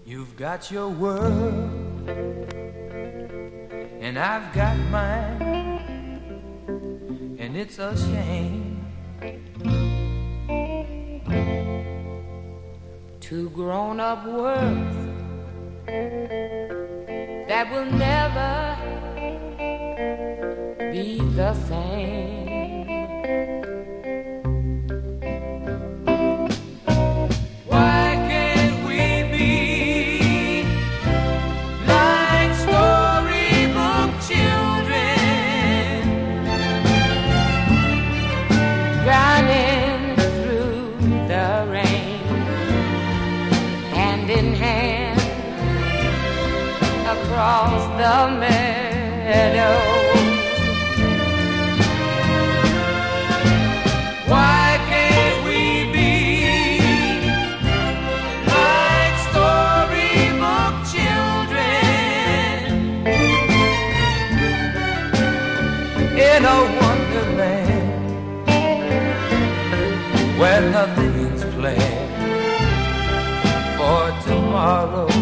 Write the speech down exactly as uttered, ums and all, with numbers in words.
You've got your world, and I've got mine, and it's a shame. Two grown-up worlds that will never be the same. Across the meadow, why can't we be like storybook children in a wonderland where nothing's planned for tomorrow?